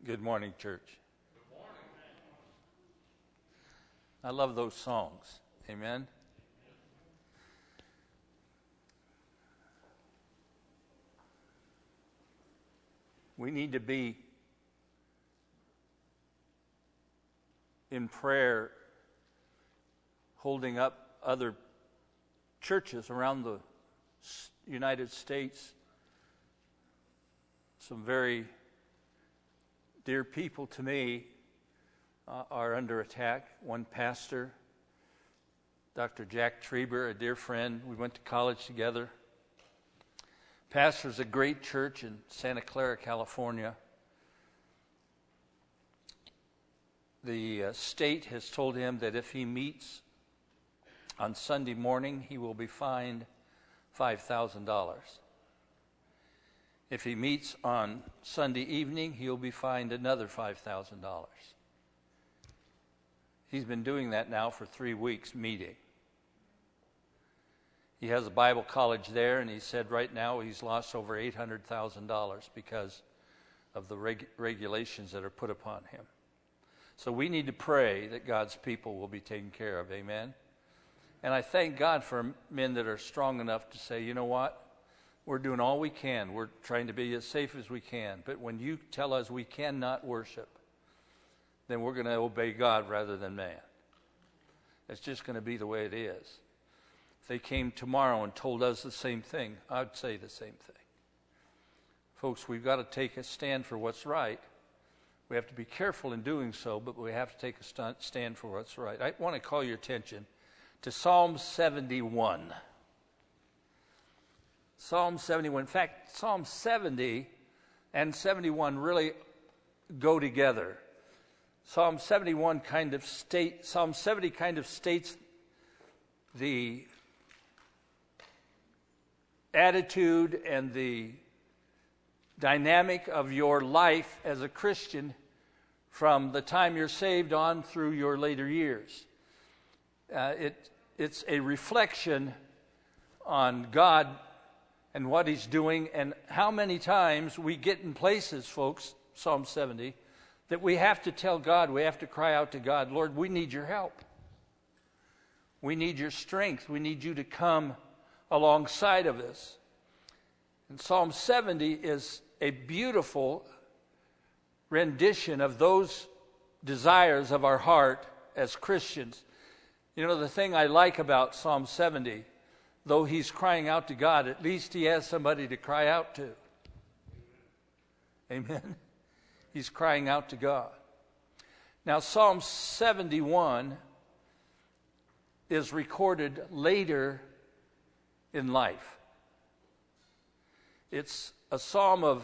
Good morning, church. I love those songs. Amen. We need to be in prayer, holding up other churches around the United States. Some very dear people to me are under attack. One pastor, Dr. Jack Trieber, a dear friend. We went to college together. Pastors a great church in Santa Clara, California. The state has told him that if he meets on Sunday morning, he will be fined $5,000. If he meets on Sunday evening, he'll be fined another $5,000. He's been doing that now for 3 weeks, meeting. He has a Bible college there, and he said right now he's lost over $800,000 because of the regulations that are put upon him. So we need to pray that God's people will be taken care of, amen? And I thank God for men that are strong enough to say, you know what? We're doing all we can. We're trying to be as safe as we can. But when you tell us we cannot worship, then we're going to obey God rather than man. It's just going to be the way it is. If they came tomorrow and told us the same thing, I'd say the same thing. Folks, we've got to take a stand for what's right. We have to be careful in doing so, but we have to take a stand for what's right. I want to call your attention to Psalm 71. Psalm 71. In fact, Psalm 70 and 71 really go together. Psalm 70 kind of states the attitude and the dynamic of your life as a Christian from the time you're saved on through your later years. It's a reflection on God and what He's doing, and how many times we get in places, folks, Psalm 70, that we have to tell God, we have to cry out to God, Lord, we need your help. We need your strength. We need you to come alongside of us. And Psalm 70 is a beautiful rendition of those desires of our heart as Christians. You know, the thing I like about Psalm 70, though he's crying out to God, at least he has somebody to cry out to. Amen? He's crying out to God. Now, Psalm 71 is recorded later in life. It's a psalm of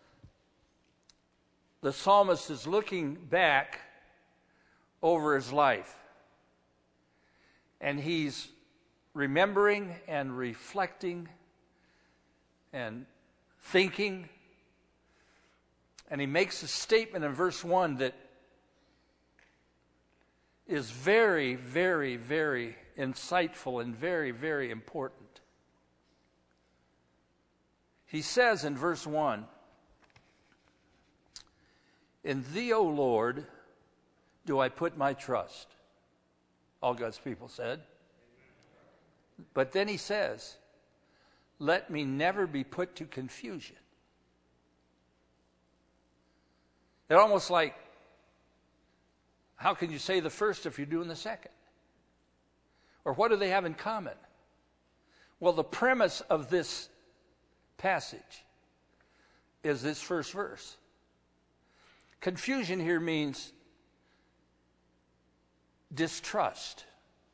the psalmist is looking back over his life. And he's remembering and reflecting and thinking. And he makes a statement in verse 1 that is very, very, very insightful and very, very important. He says in verse 1, "In thee, O Lord, do I put my trust." All God's people said. But then he says, "Let me never be put to confusion." They're almost like, how can you say the first if you're doing the second? Or what do they have in common? Well, the premise of this passage is this first verse. Confusion here means distrust.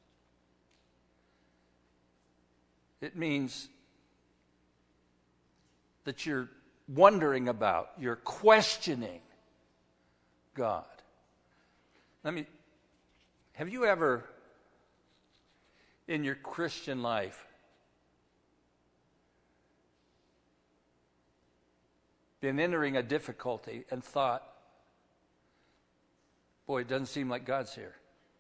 It means that you're wondering about, you're questioning God. Have you ever, in your Christian life, been entering a difficulty and thought, boy, it doesn't seem like God's here?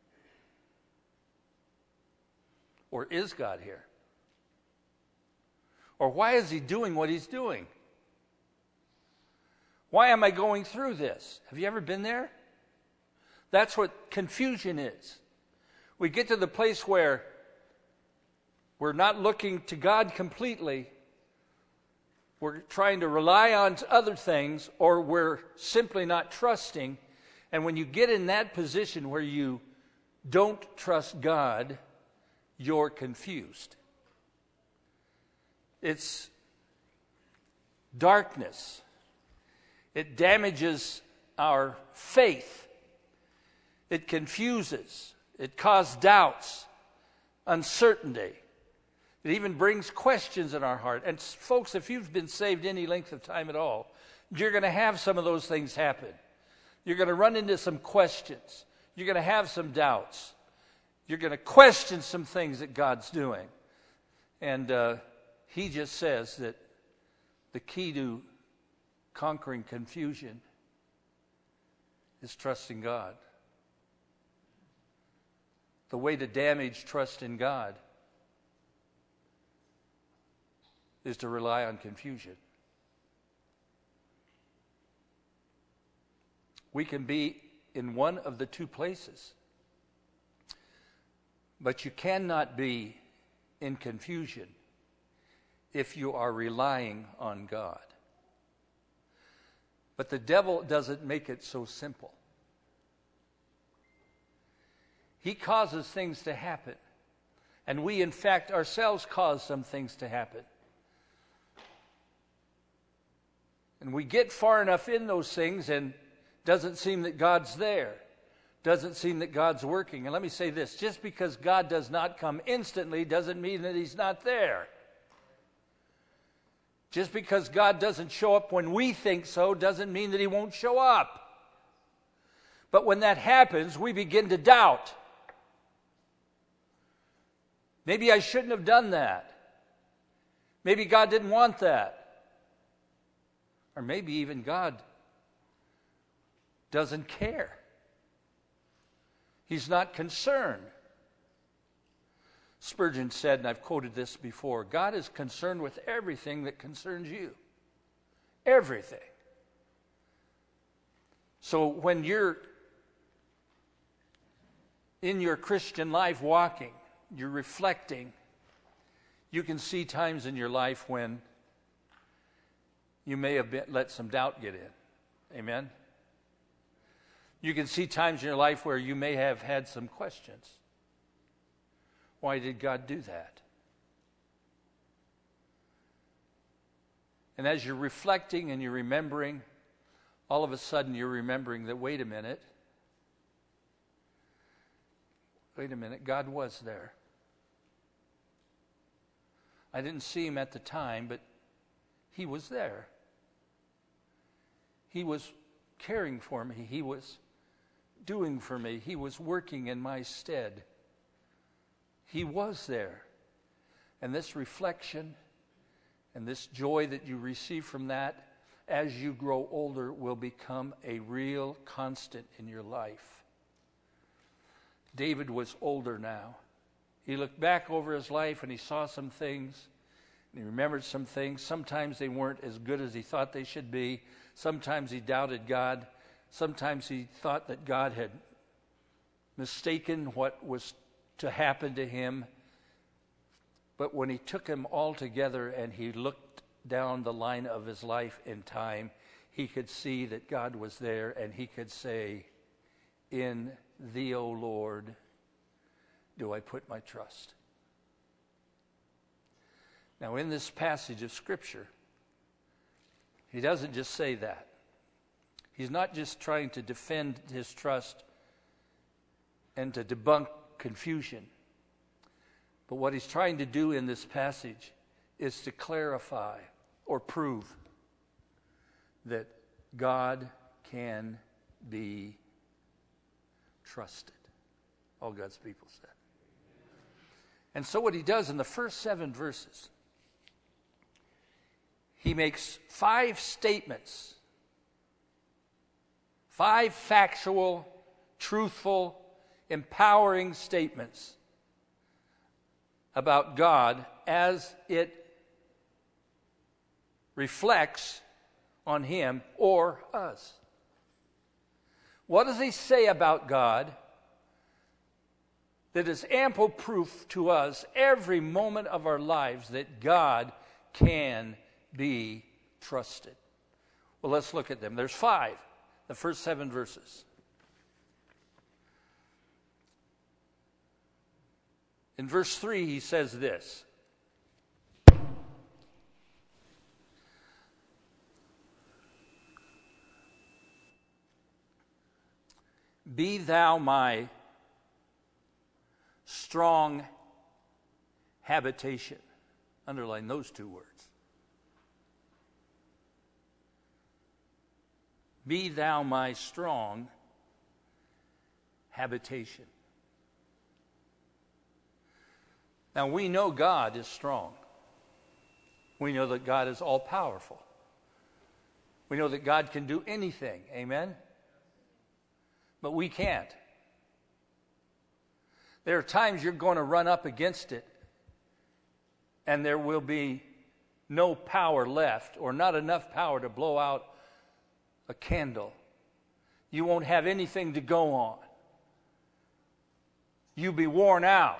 Or is God here? Or why is he doing what he's doing? Why am I going through this? Have you ever been there? That's what confusion is. We get to the place where we're not looking to God completely. We're trying to rely on other things, or we're simply not trusting. And when you get in that position where you don't trust God, you're confused. It's darkness. It damages our faith. It confuses. It causes doubts, uncertainty. It even brings questions in our heart. And folks, if you've been saved any length of time at all, you're going to have some of those things happen. You're going to run into some questions. You're going to have some doubts. You're going to question some things that God's doing. And he just says that the key to conquering confusion is trusting God. The way to damage trust in God is to rely on confusion. We can be in one of the two places, but you cannot be in confusion if you are relying on God. But the devil doesn't make it so simple. He causes things to happen. And we, in fact, ourselves cause some things to happen. And we get far enough in those things and doesn't seem that God's there. Doesn't seem that God's working. And let me say this, just because God does not come instantly doesn't mean that he's not there. Just because God doesn't show up when we think so doesn't mean that he won't show up. But when that happens, we begin to doubt. Maybe I shouldn't have done that. Maybe God didn't want that. Or maybe even God doesn't care. He's not concerned. Spurgeon said, and I've quoted this before, God is concerned with everything that concerns you. Everything. So when you're in your Christian life walking, you're reflecting, you can see times in your life when you may have let some doubt get in. Amen? You can see times in your life where you may have had some questions. Why did God do that? And as you're reflecting and you're remembering, all of a sudden you're remembering that, wait a minute, God was there. I didn't see him at the time, but he was there. He was caring for me. He was doing for me. He was working in my stead. He was there. And this reflection and this joy that you receive from that as you grow older will become a real constant in your life. David was older now. He looked back over his life and he saw some things and he remembered some things. Sometimes they weren't as good as he thought they should be. Sometimes he doubted God. Sometimes he thought that God had mistaken what was to happen to him. But when he took them all together and he looked down the line of his life in time, he could see that God was there, and he could say, "In thee, O Lord, do I put my trust." Now, in this passage of Scripture, he doesn't just say that. He's not just trying to defend his trust and to debunk confusion. But what he's trying to do in this passage is to clarify or prove that God can be trusted. All God's people said. And so what he does in the first 7 verses, he makes 5 statements, 5 factual, truthful, empowering statements about God as it reflects on him or us. What does he say about God that is ample proof to us every moment of our lives that God can be trusted? Well, let's look at them. There's 5, the first 7 verses. In verse 3, he says this. Be thou my strong habitation. Underline those 2 words. Be thou my strong habitation. Now we know God is strong. We know that God is all-powerful. We know that God can do anything. Amen? But we can't. There are times you're going to run up against it, and there will be no power left, or not enough power to blow out a candle. You won't have anything to go on. You'll be worn out,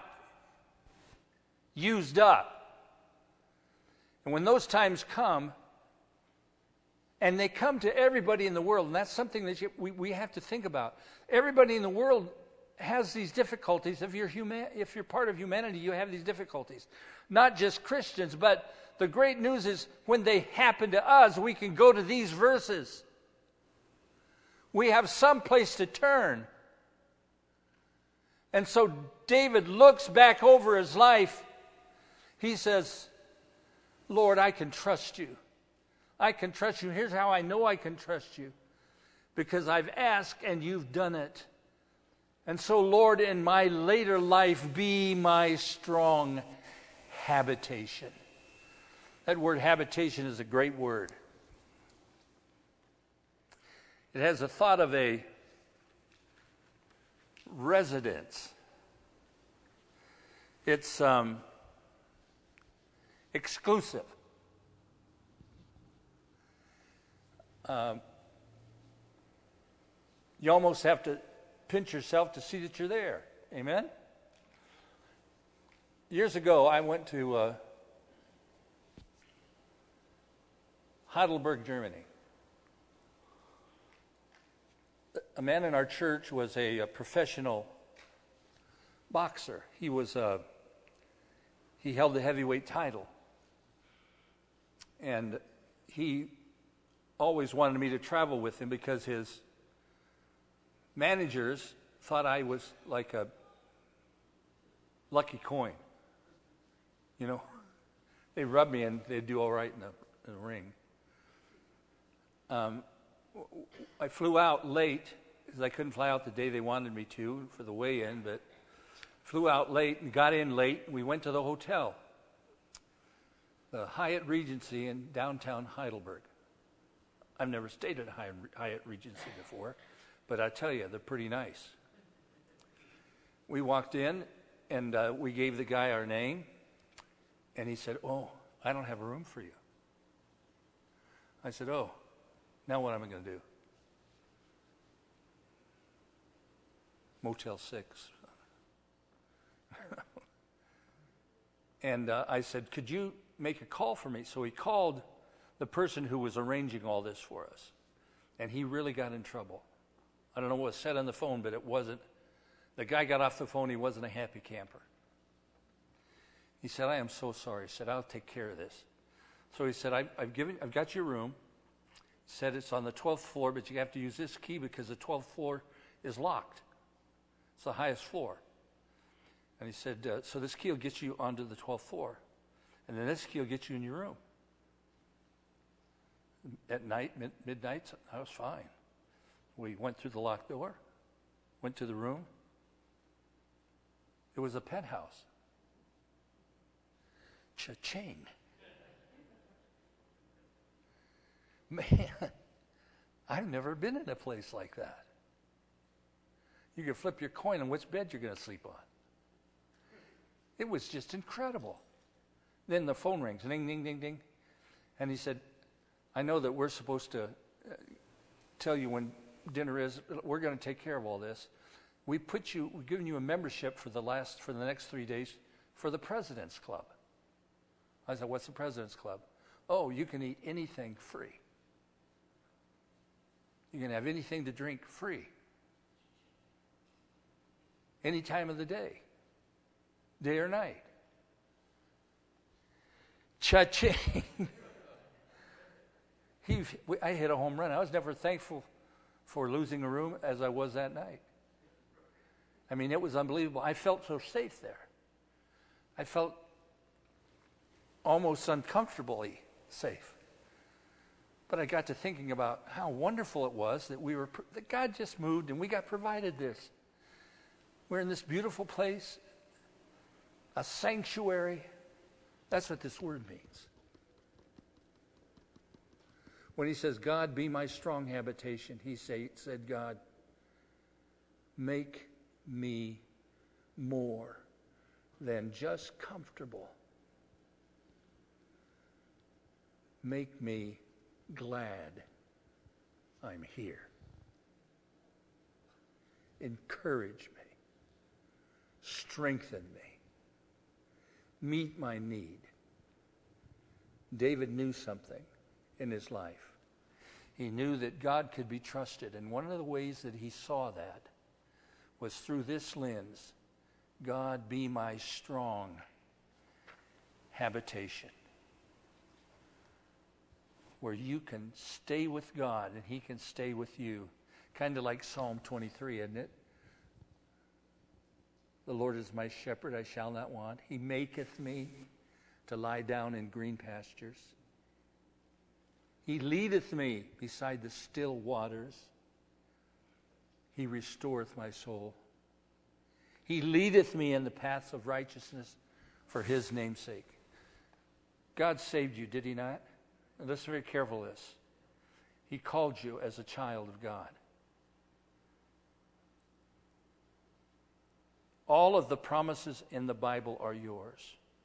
used up. And when those times come, and they come to everybody in the world, and that's something that we have to think about. Everybody in the world has these difficulties. If you're part of humanity, you have these difficulties. Not just Christians, but the great news is when they happen to us, we can go to these verses. We have some place to turn. And so David looks back over his life. He says, Lord, I can trust you. I can trust you. Here's how I know I can trust you. Because I've asked and you've done it. And so, Lord, in my later life, be my strong habitation. That word habitation is a great word. It has the thought of a residence. It's exclusive. You almost have to pinch yourself to see that you're there. Amen? Years ago, I went to Heidelberg, Germany. A man in our church was a professional boxer. He held the heavyweight title. And he always wanted me to travel with him because his managers thought I was like a lucky coin. You know, they rub me and they'd do all right in the ring. I flew out late because I couldn't fly out the day they wanted me to for the weigh-in, but flew out late and got in late. We went to the hotel, the Hyatt Regency in downtown Heidelberg. I've never stayed at Hyatt Regency before, but I tell you, they're pretty nice. We walked in, and we gave the guy our name, and he said, "Oh, I don't have a room for you." I said, "Oh, now what am I going to do?" Motel 6. And I said, "Could you make a call for me?" So he called the person who was arranging all this for us. And he really got in trouble. I don't know what was said on the phone, but it wasn't. The guy got off the phone. He wasn't a happy camper. He said, "I am so sorry." He said, "I'll take care of this." So he said, I've got your room. He said, "It's on the 12th floor, but you have to use this key because the 12th floor is locked. It's the highest floor." And he said, "So this key will get you onto the 12th floor. And then this key will get you in your room." At night, midnight, I was fine. We went through the locked door, went to the room. It was a penthouse. Cha-ching. Man, I've never been in a place like that. You can flip your coin on which bed you're going to sleep on. It was just incredible. Then the phone rings, ding, ding, ding, ding. And he said, I know that we're supposed to tell you when dinner is. We're going to take care of all this. We've given you a membership for the next 3 days for the President's Club. I said, what's the President's Club? Oh, you can eat anything free. You can have anything to drink free. Any time of the day or night. Cha-ching. I hit a home run. I was never thankful for losing a room as I was that night. I mean, it was unbelievable. I felt so safe there. I felt almost uncomfortably safe. But I got to thinking about how wonderful it was that God just moved and we got provided this. We're in this beautiful place, a sanctuary. That's what this word means. When he says, God, be my strong habitation, he said, God, make me more than just comfortable. Make me glad I'm here. Encourage me. Strengthen me. Meet my need. David knew something in his life. He knew that God could be trusted, and one of the ways that he saw that was through this lens. God, be my strong habitation, where you can stay with God and he can stay with you. Kind of like Psalm 23, isn't it? The Lord is my shepherd, I shall not want. He maketh me to lie down in green pastures. He leadeth me beside the still waters. He restoreth my soul. He leadeth me in the paths of righteousness for his name's sake. God saved you, did he not? And listen very careful to this. He called you as a child of God. All of the promises in the Bible are yours.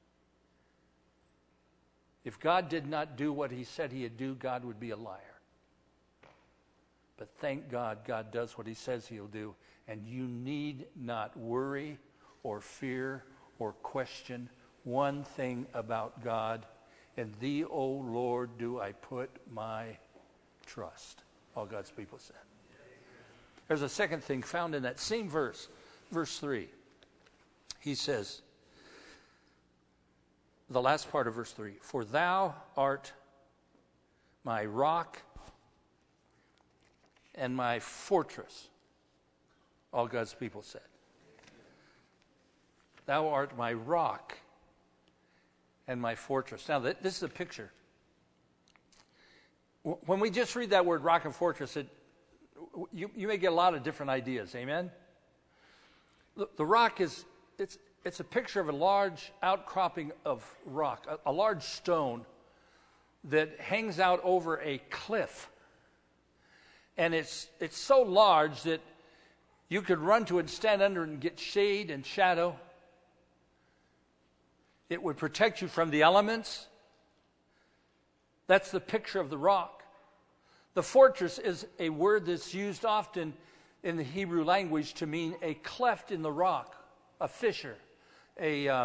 If God did not do what he said he'd do, God would be a liar. But thank God, God does what he says he'll do. And you need not worry or fear or question one thing about God. In thee, O Lord, do I put my trust. All God's people said. There's a second thing found in that same verse, verse 3. He says, the last part of verse 3, for thou art my rock and my fortress. All God's people said. Thou art my rock and my fortress. Now, this is a picture. When we just read that word rock and fortress, you may get a lot of different ideas. Amen? The rock is, it's a picture of a large outcropping of rock, a large stone that hangs out over a cliff. And it's so large that you could run to it and stand under it and get shade and shadow. It would protect you from the elements. That's the picture of the rock. The fortress is a word that's used often in the Hebrew language to mean a cleft in the rock, a fissure, a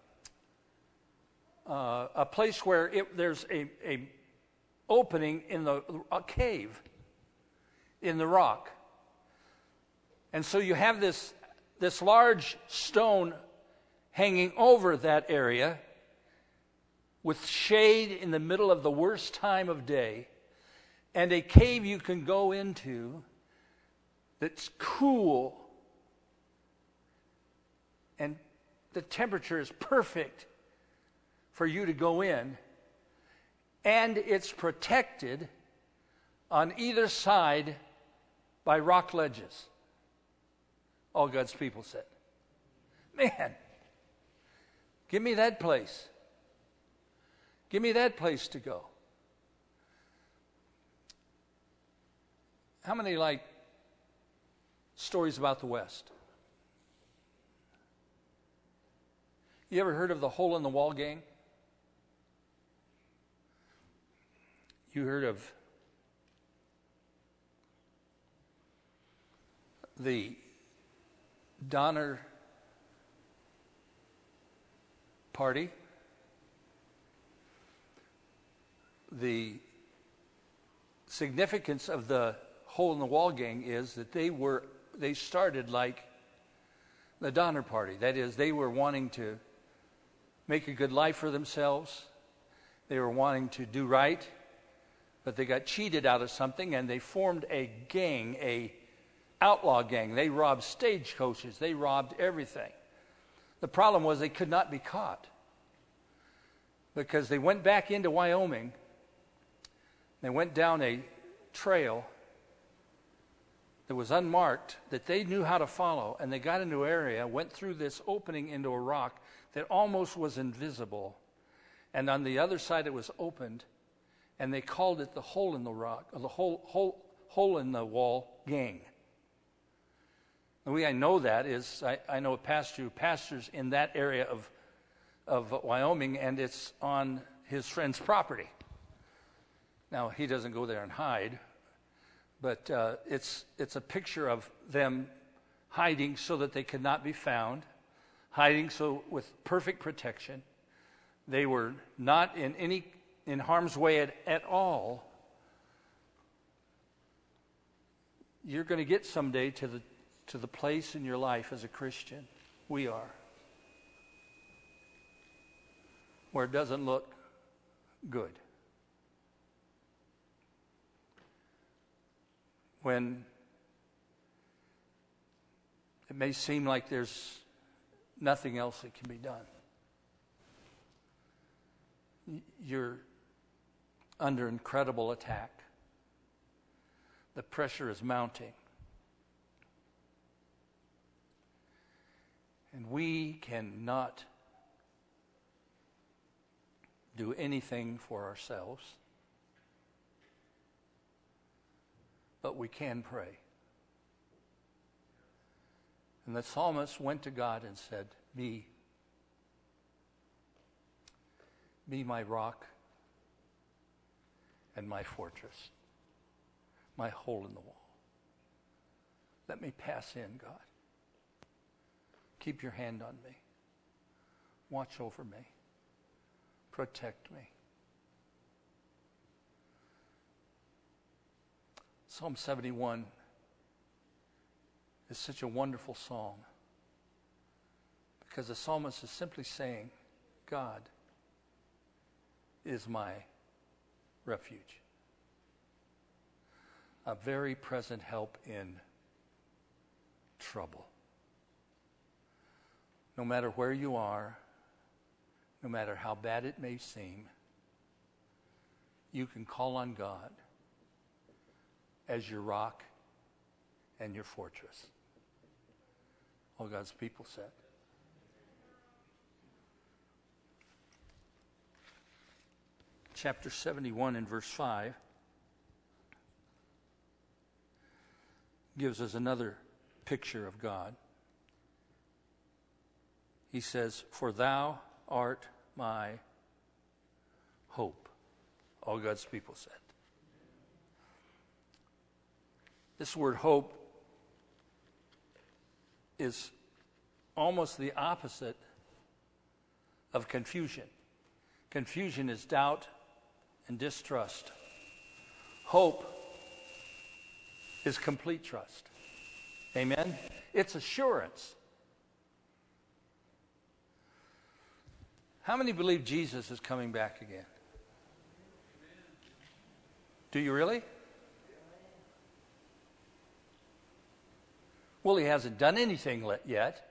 place where there's a opening in a cave in the rock. And so you have this large stone hanging over that area with shade in the middle of the worst time of day, and a cave you can go into that's cool, and the temperature is perfect for you to go in, and it's protected on either side by rock ledges. All God's people said. Man, give me that place. Give me that place to go. How many like stories about the West? You ever heard of the Hole in the Wall gang? You heard of the Donner Party? The significance of the Hole in the Wall gang is that they started like the Donner Party. That is, they were wanting to make a good life for themselves. They were wanting to do right, but they got cheated out of something, and they formed a gang, a outlaw gang. They robbed stagecoaches. They robbed everything. The problem was they could not be caught because they went back into Wyoming. They went down a trail that was unmarked that they knew how to follow, and they got into an area, went through this opening into a rock that almost was invisible, and on the other side it was opened, and they called it the Hole in the Rock, or the hole in the Wall gang. The way I know that is I know a pastor who pastors in that area of Wyoming, and it's on his friend's property. Now, he doesn't go there and hide, but it's a picture of them hiding so that they could not be found, hiding so with perfect protection. They were not in harm's way at all. You're going to get someday to the place in your life as a Christian, we are, where it doesn't look good. When it may seem like there's nothing else that can be done. You're under incredible attack. The pressure is mounting. And we cannot do anything for ourselves. But we can pray. And the psalmist went to God and said, Be my rock and my fortress, my hole in the wall. Let me pass in, God. Keep your hand on me. Watch over me. Protect me. Psalm 71 is such a wonderful psalm because the psalmist is simply saying, God is my refuge, a very present help in trouble. No matter where you are, no matter how bad it may seem, you can call on God as your rock and your fortress. All God's people said. Chapter 71 and verse 5 gives us another picture of God. He says, For thou art my hope. All God's people said. This word hope is almost the opposite of confusion. Confusion is doubt and distrust. Hope is complete trust. Amen? It's assurance. How many believe Jesus is coming back again? Do you really? Well, he hasn't done anything yet.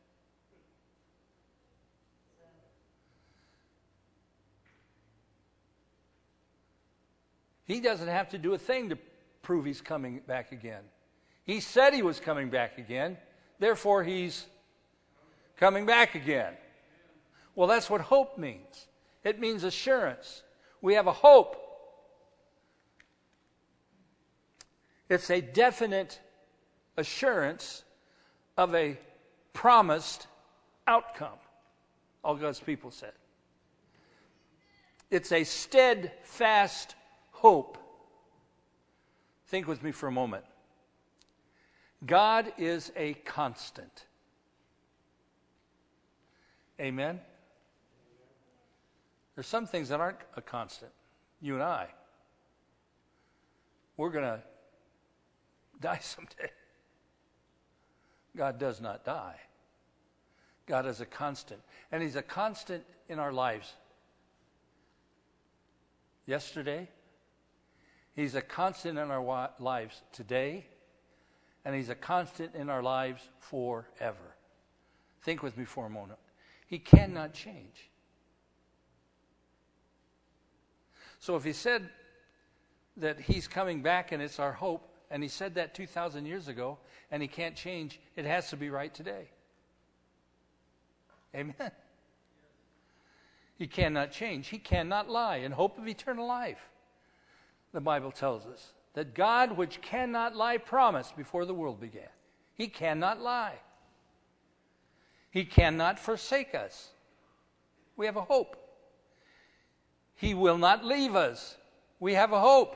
He doesn't have to do a thing to prove he's coming back again. He said he was coming back again. Therefore, he's coming back again. Well, that's what hope means. It means assurance. We have a hope. It's a definite assurance of a promised outcome. All God's people said. It's a steadfast hope. Think with me for a moment. God is a constant. Amen? There's some things that aren't a constant. You and I. We're going to die someday. God does not die. God is a constant. And He's a constant in our lives. Yesterday, He's a constant in our lives today, and He's a constant in our lives forever. Think with me for a moment. He cannot change. So if He said that He's coming back and it's our hope, and He said that 2,000 years ago, and He can't change, it has to be right today. Amen. He cannot change. He cannot lie. In hope of eternal life, the Bible tells us that God, which cannot lie, promised before the world began. He cannot lie. He cannot forsake us. We have a hope. He will not leave us. We have a hope.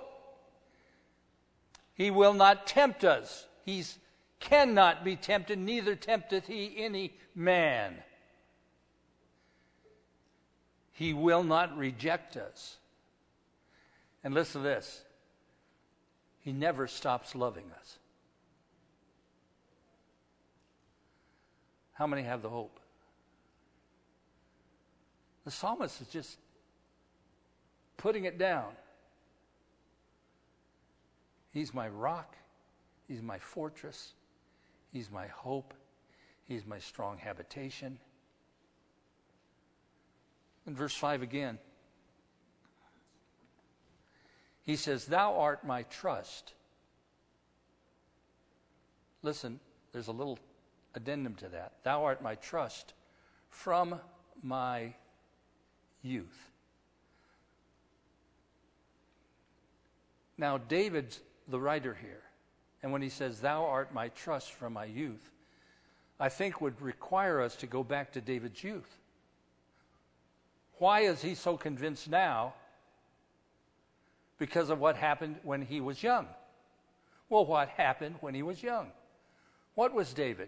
He will not tempt us. He cannot be tempted, neither tempteth He any man. He will not reject us. And listen to this. He never stops loving us. How many have the hope? The psalmist is just putting it down. He's my rock. He's my fortress. He's my hope. He's my strong habitation. In verse 5 again, he says, Thou art my trust. Listen, there's a little addendum to that. Thou art my trust from my youth. Now, David's the writer here. And when he says, Thou art my trust from my youth, I think would require us to go back to David's youth. Why is he so convinced now? Because of what happened when he was young. Well, what happened when he was young? What was David?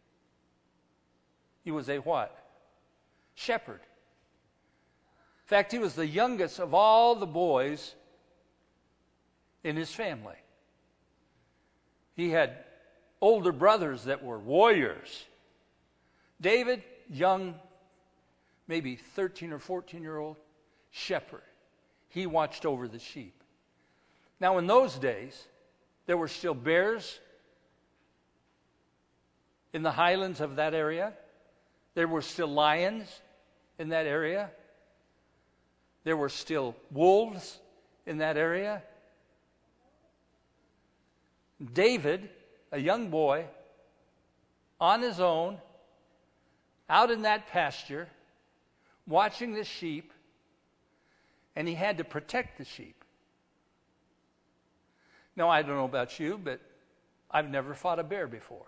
He was a what? Shepherd. In fact, he was the youngest of all the boys in his family. He had older brothers that were warriors. David, young, maybe 13 or 14-year-old shepherd. He watched over the sheep. Now, in those days, there were still bears in the highlands of that area. There were still lions in that area. There were still wolves in that area. David, a young boy, on his own, out in that pasture, watching the sheep, and he had to protect the sheep. Now, I don't know about you, but I've never fought a bear before.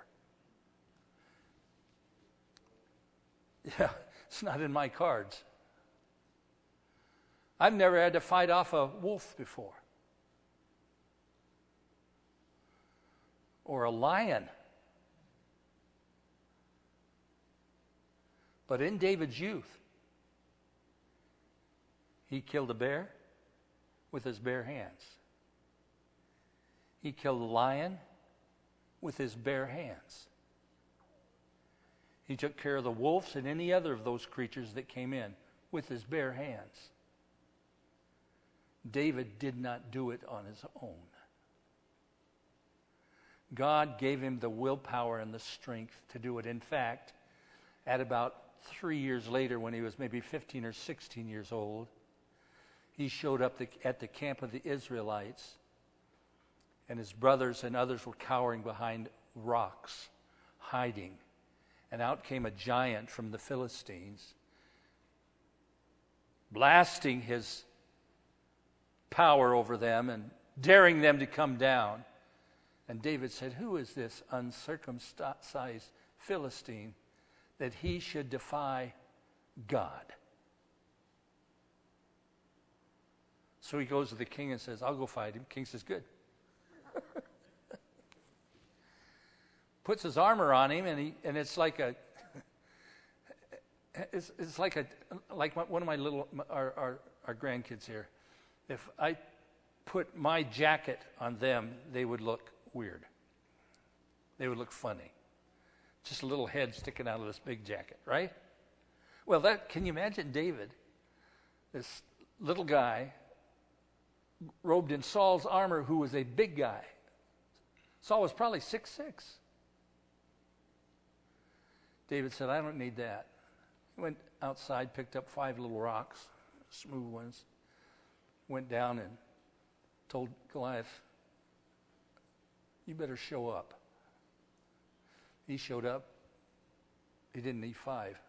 Yeah, it's not in my cards. I've never had to fight off a wolf before. Or a lion. But in David's youth, he killed a bear with his bare hands. He killed a lion with his bare hands. He took care of the wolves and any other of those creatures that came in with his bare hands. David did not do it on his own. God gave him the willpower and the strength to do it. In fact, at about 3 years later, when he was maybe 15 or 16 years old, he showed up at the camp of the Israelites, and his brothers and others were cowering behind rocks, hiding. And out came a giant from the Philistines, blasting his power over them and daring them to come down. And David said, "Who is this uncircumcised Philistine that he should defy God?" So he goes to the king and says, I'll go fight him. King says, good. Puts his armor on him, and it's like one of my our grandkids here. If I put my jacket on them, they would look weird. They would look funny. Just a little head sticking out of this big jacket, right? Well, can you imagine David, this little guy, robed in Saul's armor, who was a big guy? Saul was probably 6'6". David said, I don't need that. He went outside, picked up 5 little rocks, smooth ones, went down and told Goliath, you better show up. He showed up. He didn't need 5.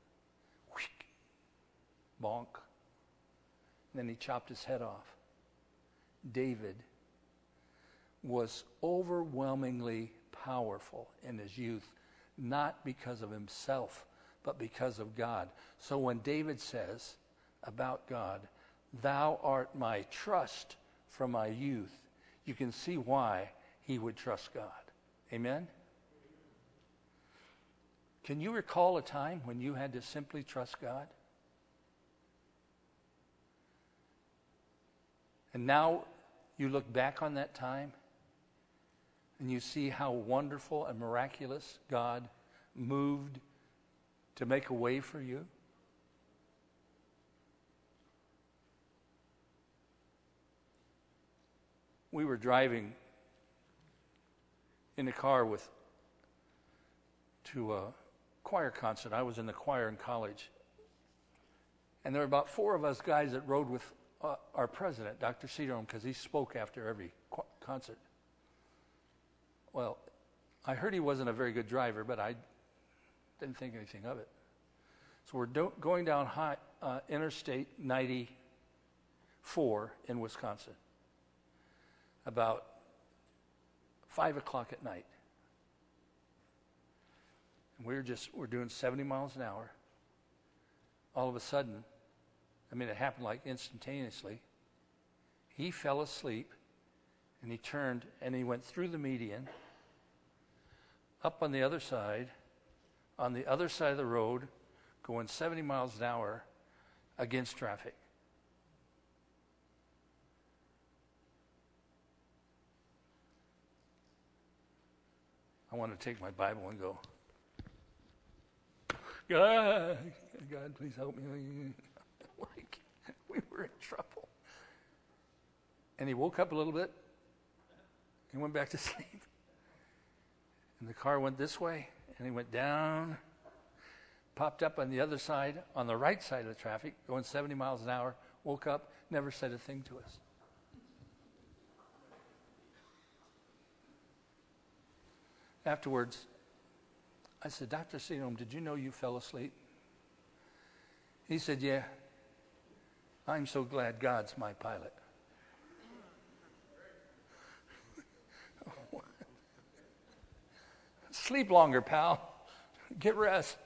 Bonk. And then he chopped his head off. David was overwhelmingly powerful in his youth, not because of himself, but because of God. So when David says about God, thou art my trust from my youth, you can see why he would trust God. Amen? Can you recall a time when you had to simply trust God? And now you look back on that time and you see how wonderful and miraculous God moved to make a way for you. We were driving in a car to a choir concert. I was in the choir in college. And there were about 4 of us guys that rode with our president, Dr. Cedron, because he spoke after every concert. Well, I heard he wasn't a very good driver, but I didn't think anything of it. So we're going down Interstate 94 in Wisconsin about 5 o'clock at night. And we're doing 70 miles an hour. All of a sudden, it happened like instantaneously. He fell asleep, and he turned, and he went through the median, up on the other side of the road, going 70 miles an hour against traffic. I want to take my Bible and go, God, please help me. Like, we were in trouble. And he woke up a little bit and went back to sleep. And the car went this way, and he went down, popped up on the other side, on the right side of the traffic, going 70 miles an hour, woke up, never said a thing to us. Afterwards, I said, Dr. Cedron, did you know you fell asleep? He said, yeah. I'm so glad God's my pilot. Sleep longer, pal. Get rest.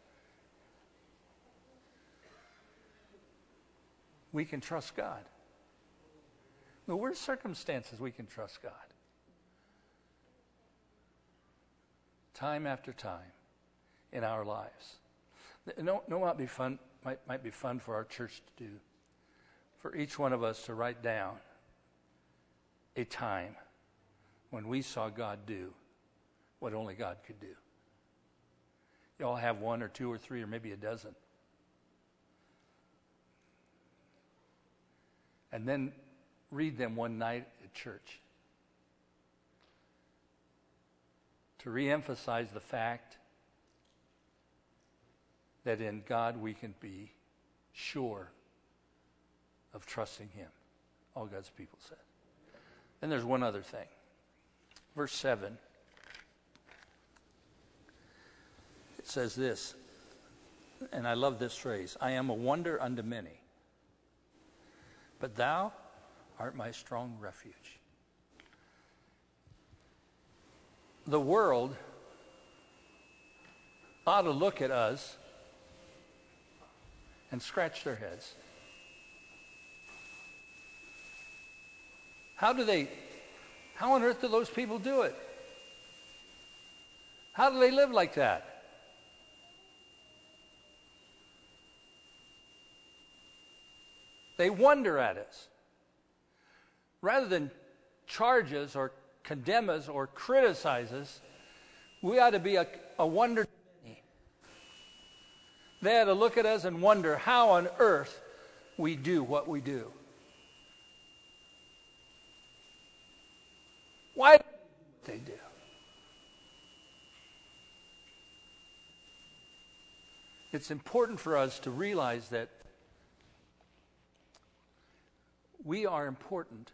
We can trust God. No, we're circumstances we can trust God. Time after time in our lives. No, might be fun for our church to do. For each one of us to write down a time when we saw God do what only God could do. You all have 1 or 2 or 3 or maybe a dozen. And then read them one night at church to reemphasize the fact that in God we can be sure of trusting Him. All God's people said. And there's one other thing. Verse 7. It says this, and I love this phrase, I am a wonder unto many, but thou art my strong refuge. The world ought to look at us and scratch their heads. How on earth do those people do it? How do they live like that? They wonder at us. Rather than charge us or condemn us or criticize us, we ought to be a wonder to many. They ought to look at us and wonder how on earth we do what we do. Why do they do? It's important for us to realize that we are important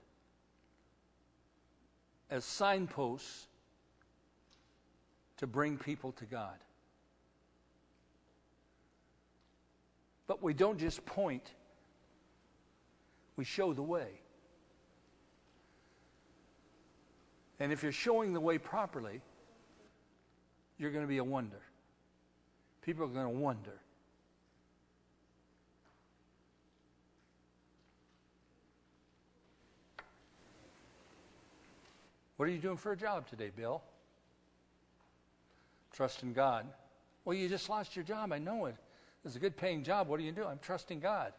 as signposts to bring people to God. But we don't just point, we show the way. And if you're showing the way properly, you're going to be a wonder. People are going to wonder. What are you doing for a job today, Bill? Trusting God. Well, you just lost your job. I know it. It's a good paying job. What do you do? I'm trusting God.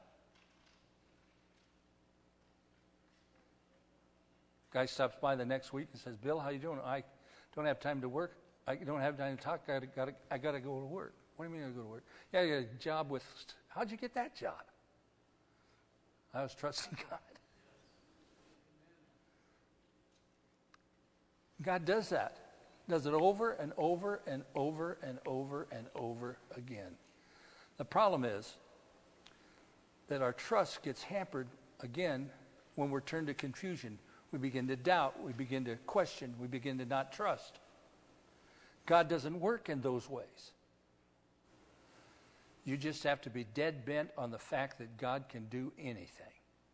Guy stops by the next week and says, Bill, how you doing? I don't have time to work. I don't have time to talk. I got to go to work. What do you mean I go to work? Yeah, I got a job with... How'd you get that job? I was trusting God. God does that. Does it over and over and over and over and over again. The problem is that our trust gets hampered again when we're turned to confusion. We begin to doubt. We begin to question. We begin to not trust. God doesn't work in those ways. You just have to be dead bent on the fact that God can do anything.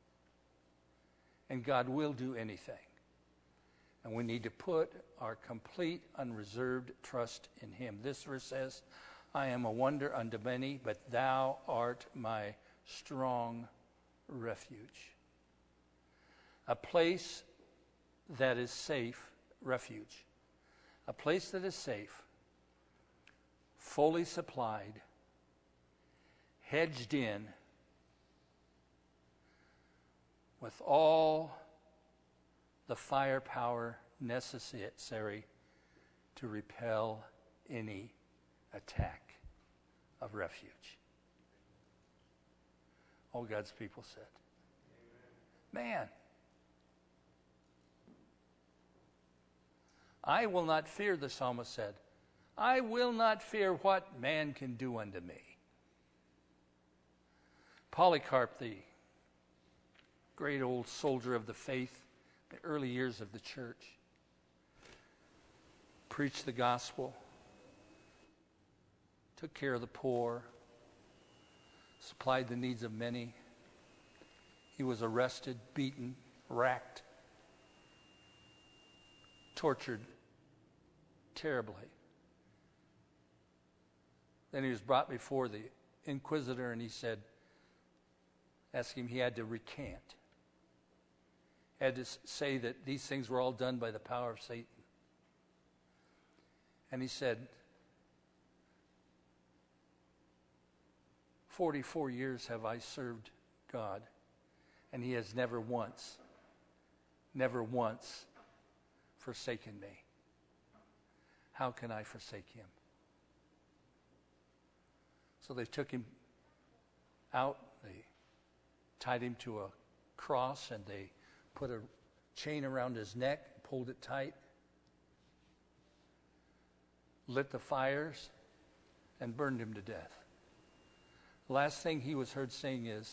And God will do anything. And we need to put our complete, unreserved trust in Him. This verse says, I am a wonder unto many, but thou art my strong refuge. A place that is safe, refuge. A place that is safe, fully supplied, hedged in, with all the firepower necessary to repel any attack of refuge. All God's people said. Man, I will not fear, the psalmist said. I will not fear what man can do unto me. Polycarp, the great old soldier of the faith, the early years of the church, preached the gospel, took care of the poor, supplied the needs of many. He was arrested, beaten, racked, tortured terribly. Then he was brought before the inquisitor, and he said, asked him, he had to recant. Had to say that these things were all done by the power of Satan. And he said, 44 years have I served God, and He has never once forsaken me. How can I forsake Him? So they took him out, they tied him to a cross, and they put a chain around his neck, pulled it tight, lit the fires, and burned him to death. The last thing he was heard saying is,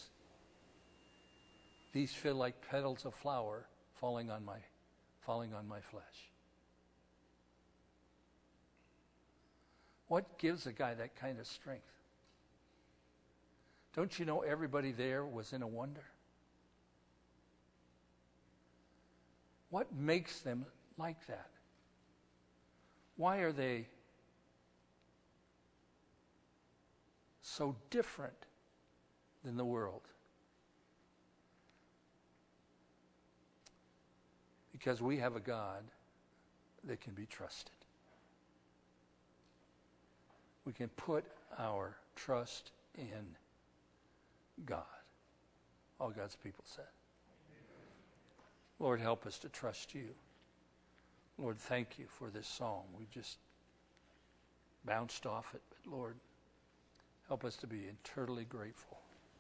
these feel like petals of flower falling on my flesh. What gives a guy that kind of strength? Don't you know everybody there was in a wonder? What makes them like that? Why are they so different than the world? because we have a God that can be trusted. We can put our trust in God. All God's people said. Lord, help us to trust you. Lord, thank you for this song. We just bounced off it, but Lord, help us to be eternally grateful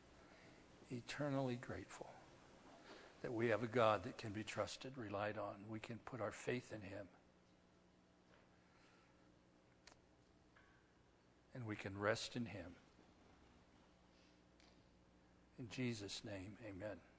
that we have a God that can be trusted, relied on. We can put our faith in him. And we can rest in him. In Jesus' name, amen.